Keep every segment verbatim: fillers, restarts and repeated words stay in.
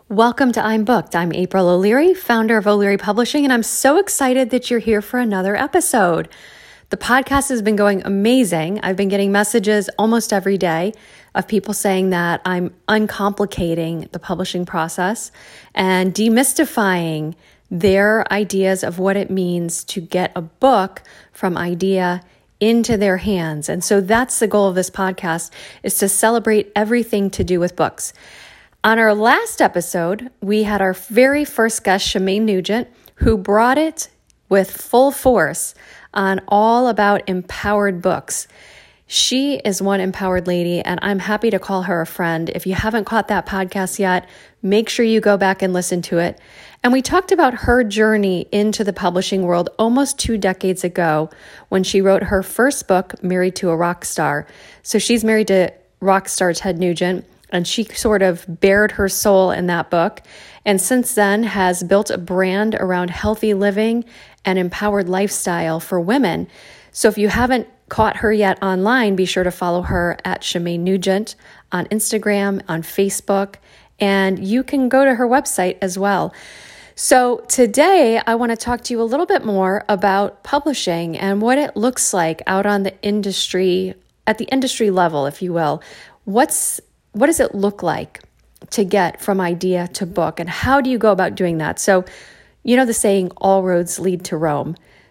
Welcome to I'm Booked. I'm April O'Leary, founder of O'Leary Publishing, and I'm so excited that you're here for another episode. The podcast has been going amazing. I've been getting messages almost every day of people saying that I'm uncomplicating the publishing process and demystifying their ideas of what it means to get a book from idea into their hands. And so that's the goal of this podcast, is to celebrate everything to do with books. On our last episode, we had our very first guest, Shemaine Nugent, who brought it with full force on all about empowered books. She is one empowered lady, and I'm happy to call her a friend. If you haven't caught that podcast yet, make sure you go back and listen to it. And we talked about her journey into the publishing world almost two decades ago when she wrote her first book, Married to a Rock Star. So she's married to rock star Ted Nugent, and she sort of bared her soul in that book. And since then has built a brand around healthy living and empowered lifestyle for women. So if you haven't caught her yet online, be sure to follow her at Shemaine Nugent on Instagram, on Facebook, and you can go to her website as well. So today I want to talk to you a little bit more about publishing and what it looks like out on the industry, at the industry level, if you will. What's What does it look like to get from idea to book, and how do you go about doing that? So, you know the saying, all roads lead to Rome.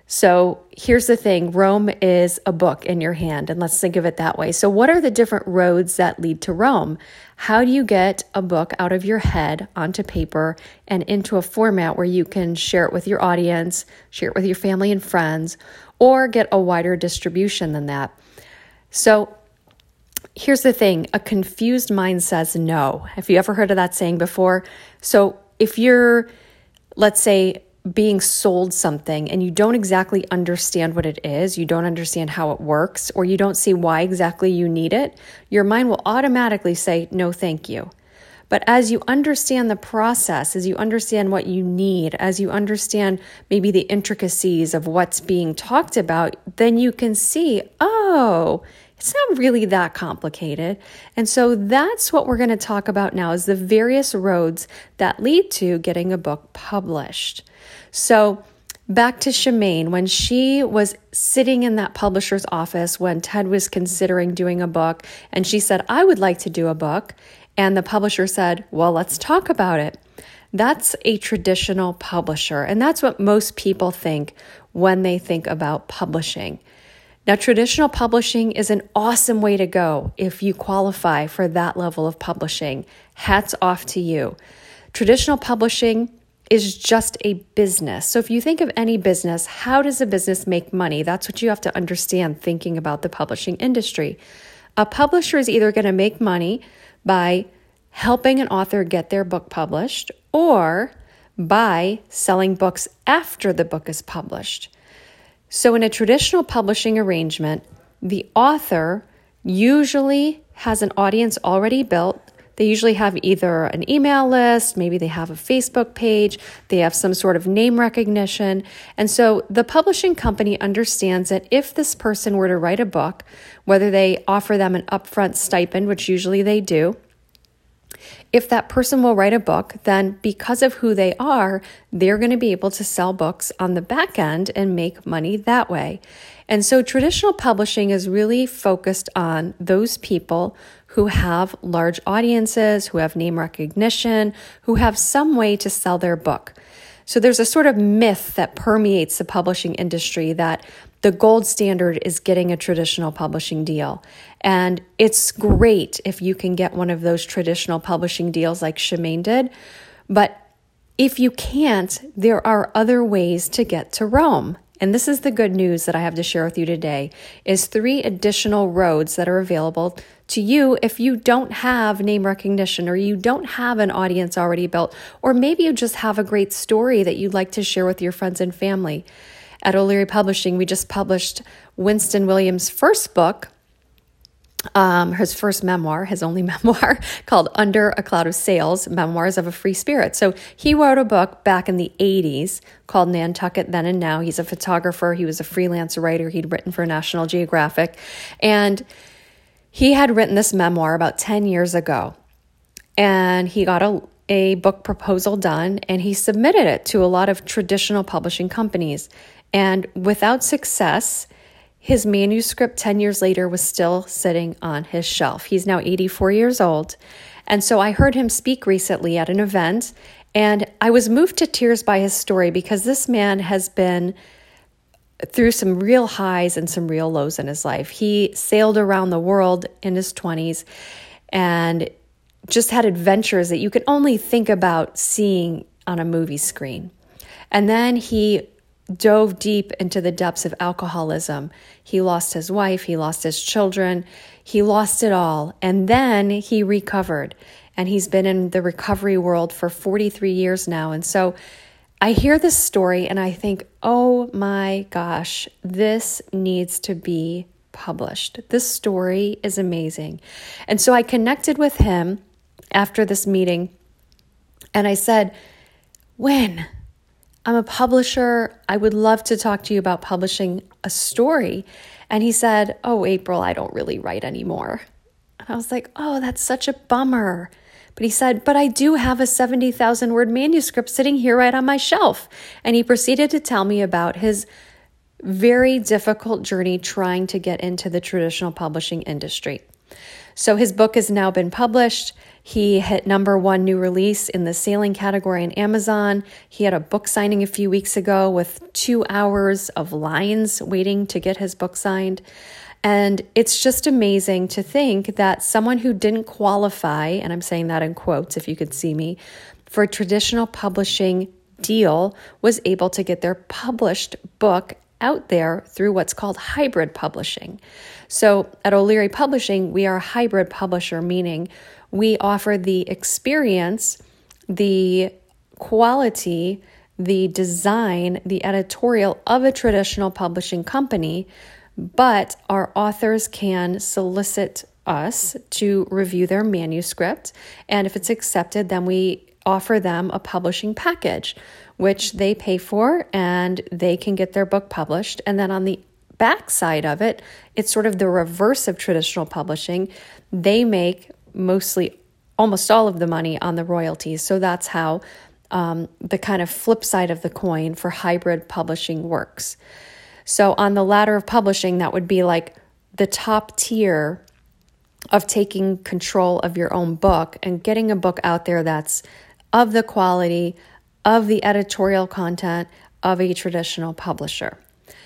So here's the thing, Rome is a book in your hand, and let's think of it that way. So what are the different roads that lead to Rome? How do you get a book out of your head onto paper and into a format where you can share it with your audience, share it with your family and friends, or get a wider distribution than that? So here's the thing, a confused mind says no. Have you ever heard of that saying before? So if you're, let's say, being sold something and you don't exactly understand what it is, you don't understand how it works, or you don't see why exactly you need it, your mind will automatically say, no, thank you. But as you understand the process, as you understand what you need, as you understand maybe the intricacies of what's being talked about, then you can see, oh, it's not really that complicated. And so that's what we're going to talk about now, is the various roads that lead to getting a book published. So back to Shemaine, when she was sitting in that publisher's office when Ted was considering doing a book, and she said, I would like to do a book. And the publisher said, well, let's talk about it. That's a traditional publisher. And that's what most people think when they think about publishing. Now, traditional publishing is an awesome way to go if you qualify for that level of publishing. Hats off to you. Traditional publishing is just a business. So if you think of any business, how does a business make money? That's what you have to understand thinking about the publishing industry. A publisher is either going to make money by helping an author get their book published or by selling books after the book is published. So in a traditional publishing arrangement, the author usually has an audience already built. They usually have either an email list, maybe they have a Facebook page, they have some sort of name recognition. And so the publishing company understands that if this person were to write a book, whether they offer them an upfront stipend, which usually they do, if that person will write a book, then because of who they are, they're going to be able to sell books on the back end and make money that way. And so traditional publishing is really focused on those people who have large audiences, who have name recognition, who have some way to sell their book. So there's a sort of myth that permeates the publishing industry that the gold standard is getting a traditional publishing deal. And it's great if you can get one of those traditional publishing deals like Shemaine did. But if you can't, there are other ways to get to Rome. And this is the good news that I have to share with you today, is three additional roads that are available to you if you don't have name recognition, or you don't have an audience already built, or maybe you just have a great story that you'd like to share with your friends and family. At O'Leary Publishing, we just published Winston Williams' first book, um, his first memoir, his only memoir, called Under a Cloud of Sales, Memoirs of a Free Spirit. So he wrote a book back in the eighties called Nantucket Then and Now. He's a photographer. He was a freelance writer. He'd written for National Geographic. And he had written this memoir about ten years ago. And he got a a book proposal done and he submitted it to a lot of traditional publishing companies. And without success, his manuscript ten years later was still sitting on his shelf. He's now eighty-four years old. And so I heard him speak recently at an event, and I was moved to tears by his story because this man has been through some real highs and some real lows in his life. He sailed around the world in his twenties and just had adventures that you could only think about seeing on a movie screen. And then he dove deep into the depths of alcoholism. He lost his wife, he lost his children, he lost it all. And then he recovered. And he's been in the recovery world for forty-three years now. And so I hear this story and I think, oh my gosh, this needs to be published. This story is amazing. And so I connected with him after this meeting and I said, when? I'm a publisher. I would love to talk to you about publishing a story. And he said, oh, April, I don't really write anymore. And I was like, oh, that's such a bummer. But he said, but I do have a seventy thousand word manuscript sitting here right on my shelf. And he proceeded to tell me about his very difficult journey trying to get into the traditional publishing industry. So his book has now been published. He hit number one new release in the sailing category on Amazon. He had a book signing a few weeks ago with two hours of lines waiting to get his book signed. And it's just amazing to think that someone who didn't qualify, and I'm saying that in quotes if you could see me, for a traditional publishing deal was able to get their published book out there through what's called hybrid publishing. So at O'Leary Publishing, we are a hybrid publisher, meaning we offer the experience, the quality, the design, the editorial of a traditional publishing company, but our authors can solicit us to review their manuscript. And if it's accepted, then we offer them a publishing package, which they pay for and they can get their book published. And then on the back side of it, it's sort of the reverse of traditional publishing. They make mostly almost all of the money on the royalties. So that's how um, the kind of flip side of the coin for hybrid publishing works. So on the ladder of publishing, that would be like the top tier of taking control of your own book and getting a book out there that's of the quality, of the editorial content of a traditional publisher.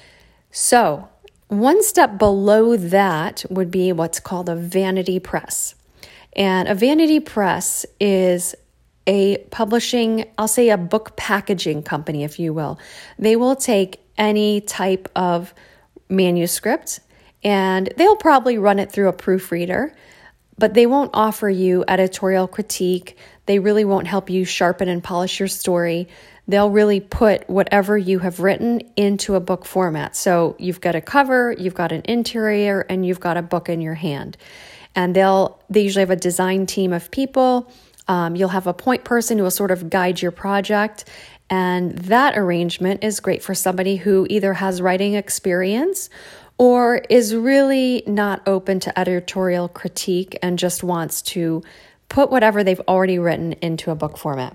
So one step below that would be what's called a vanity press. And a vanity press is a publishing, I'll say a book packaging company, if you will. They will take any type of manuscript and they'll probably run it through a proofreader, but they won't offer you editorial critique. They really won't help you sharpen and polish your story. They'll really put whatever you have written into a book format. So you've got a cover, you've got an interior, and you've got a book in your hand. And they'll they usually have a design team of people. Um, you'll have a point person who will sort of guide your project. And that arrangement is great for somebody who either has writing experience or is really not open to editorial critique and just wants to put whatever they've already written into a book format.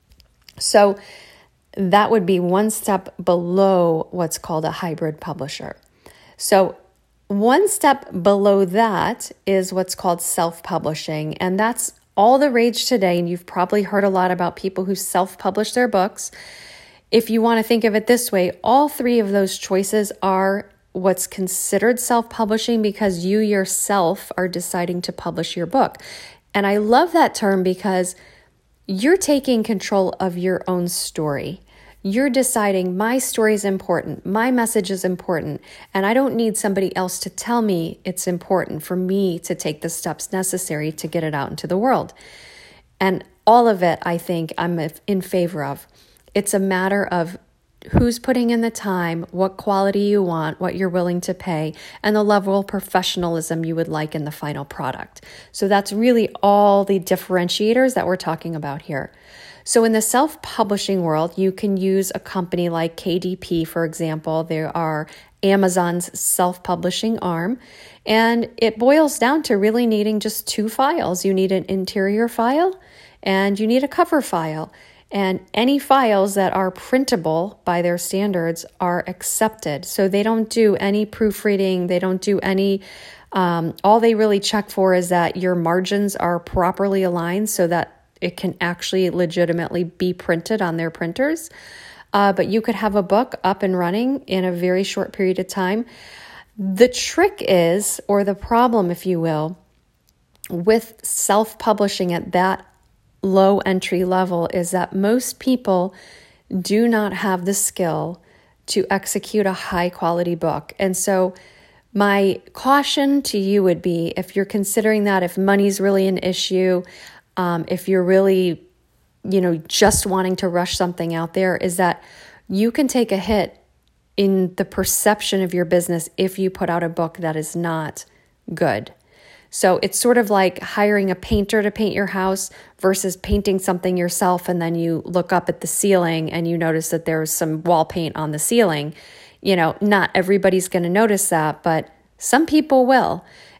So that would be one step below what's called a hybrid publisher. So one step below that is what's called self-publishing, and that's all the rage today, and you've probably heard a lot about people who self-publish their books. If you want to think of it this way, all three of those choices are what's considered self-publishing because you yourself are deciding to publish your book. And I love that term because you're taking control of your own story. You're deciding my story is important, my message is important, and I don't need somebody else to tell me it's important for me to take the steps necessary to get it out into the world. And all of it, I think, I'm in favor of. It's a matter of who's putting in the time, what quality you want, what you're willing to pay, and the level of professionalism you would like in the final product. So that's really all the differentiators that we're talking about here. So in the self-publishing world, you can use a company like K D P, for example. There are Amazon's self-publishing arm, and it boils down to really needing just two files. You need an interior file and you need a cover file. And any files that are printable by their standards are accepted. So they don't do any proofreading. They don't do any, um, all they really check for is that your margins are properly aligned so that it can actually legitimately be printed on their printers. Uh, but you could have a book up and running in a very short period of time. The trick is, or the problem, if you will, with self-publishing at that low entry level is that most people do not have the skill to execute a high quality book. And so my caution to you would be, if you're considering that, if money's really an issue, um, if you're really, you know, just wanting to rush something out there, is that you can take a hit in the perception of your business if you put out a book that is not good. So it's sort of like hiring a painter to paint your house versus painting something yourself, and then you look up at the ceiling and you notice that there's some wall paint on the ceiling. You know, not everybody's going to notice that, but some people will.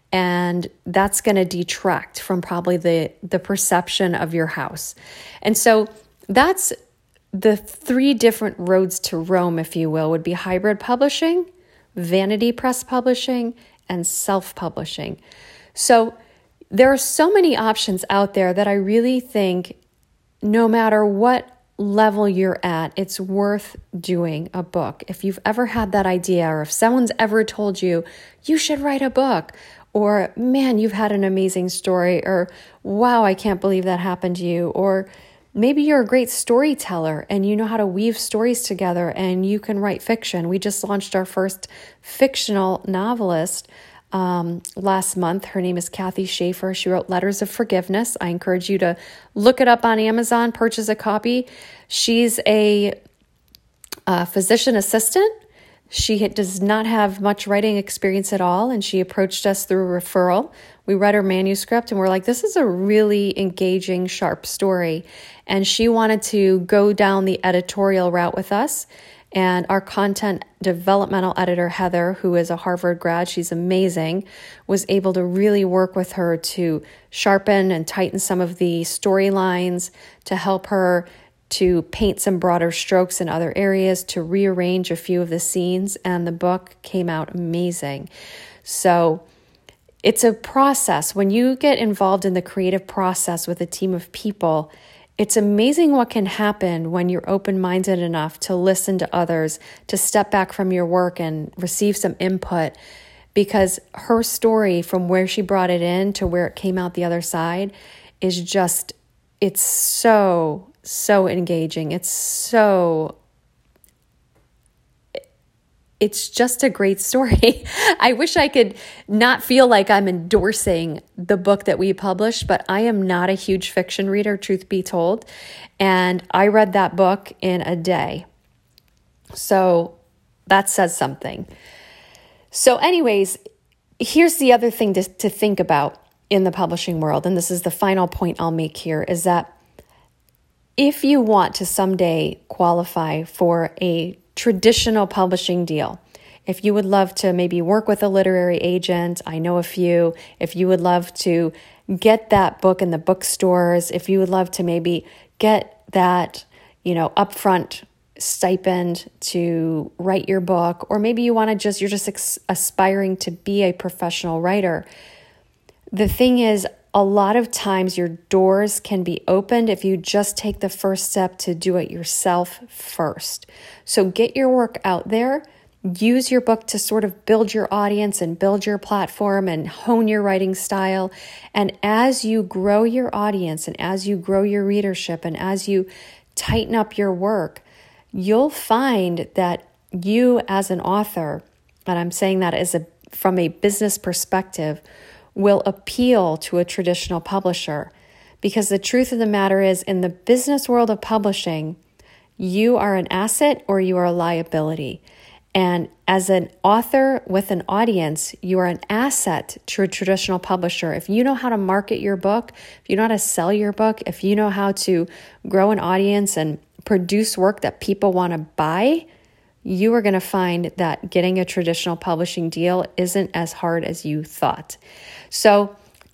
And that's going to detract from probably the, the perception of your house. And so that's the three different roads to Rome, if you will, would be hybrid publishing, vanity press publishing, and self-publishing. So there are so many options out there that I really think no matter what level you're at, it's worth doing a book. If you've ever had that idea, or if someone's ever told you, you should write a book, or man, you've had an amazing story, or wow, I can't believe that happened to you, or maybe you're a great storyteller and you know how to weave stories together and you can write fiction. We just launched our first fictional novelist Um, last month. Her name is Kathy Schaefer. She wrote Letters of Forgiveness. I encourage you to look it up on Amazon, purchase a copy. She's a, a physician assistant. She does not have much writing experience at all, and she approached us through a referral. We read her manuscript and we're like, this is a really engaging, sharp story. And she wanted to go down the editorial route with us. And our content developmental editor, Heather, who is a Harvard grad, she's amazing, was able to really work with her to sharpen and tighten some of the storylines, to help her to paint some broader strokes in other areas, to rearrange a few of the scenes, and the book came out amazing. So it's a process. When you get involved in the creative process with a team of people, it's amazing what can happen when you're open-minded enough to listen to others, to step back from your work and receive some input, because her story from where she brought it in to where it came out the other side is just, it's so, so engaging. It's so, it's just a great story. I wish I could not feel like I'm endorsing the book that we published, but I am not a huge fiction reader, truth be told. And I read that book in a day. So that says something. So anyways, here's the other thing to, to think about in the publishing world. And this is the final point I'll make here, is that if you want to someday qualify for a traditional publishing deal, if you would love to maybe work with a literary agent, I know a few, if you would love to get that book in the bookstores, if you would love to maybe get that, you know, upfront stipend to write your book, or maybe you want to just, you're just ex- aspiring to be a professional writer. The thing is, a lot of times your doors can be opened if you just take the first step to do it yourself first. So get your work out there, use your book to sort of build your audience and build your platform and hone your writing style. And as you grow your audience and as you grow your readership and as you tighten up your work, you'll find that you as an author, and I'm saying that as a from a business perspective, will appeal to a traditional publisher. Because the truth of the matter is, in the business world of publishing, you are an asset or you are a liability. And as an author with an audience, you are an asset to a traditional publisher. If you know how to market your book, if you know how to sell your book, if you know how to grow an audience and produce work that people want to buy, you are going to find that getting a traditional publishing deal isn't as hard as you thought. So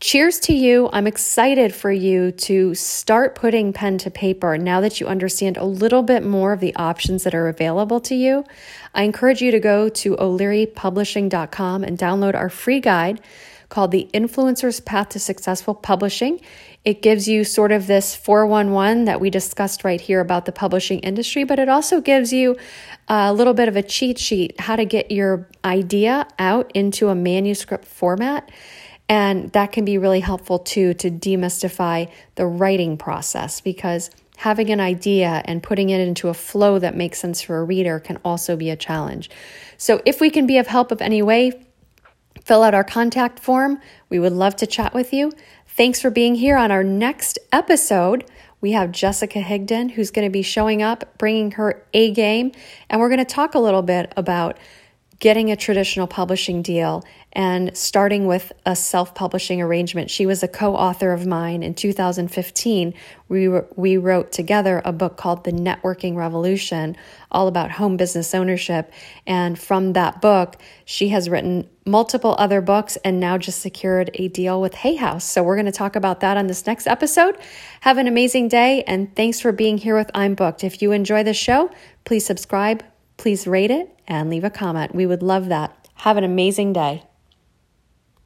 Cheers to you. I'm excited for you to start putting pen to paper now that you understand a little bit more of the options that are available to you. I encourage you to go to o'leary publishing dot com and download our free guide called The Influencer's Path to Successful Publishing. It gives you sort of this four one one that we discussed right here about the publishing industry, but it also gives you a little bit of a cheat sheet, how to get your idea out into a manuscript format. And that can be really helpful too, to demystify the writing process, because having an idea and putting it into a flow that makes sense for a reader can also be a challenge. So if we can be of help of any way, fill out our contact form. We would love to chat with you. Thanks for being here. On our next episode, we have Jessica Higdon, who's going to be showing up, bringing her A game, and we're going to talk a little bit about getting a traditional publishing deal and starting with a self-publishing arrangement. She was a co-author of mine in two thousand fifteen. We we wrote together a book called The Networking Revolution, all about home business ownership. And from that book, she has written multiple other books and now just secured a deal with Hay House. So we're going to talk about that on this next episode. Have an amazing day, and thanks for being here with I'm Booked. If you enjoy the show, please subscribe, please rate it, and leave a comment. We would love that. Have an amazing day.